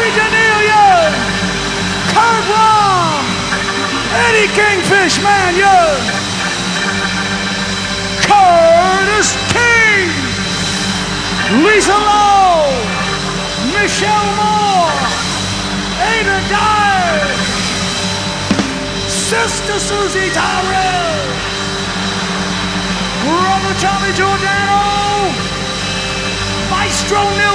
Denelia, Kurt Rom, Eddie Kingfish, man, Curtis King, Lisa Lowe, Michelle Moore, Ada Dye, Sister Susie Tyrell, Brother Tommy Giordano, Maestro Neil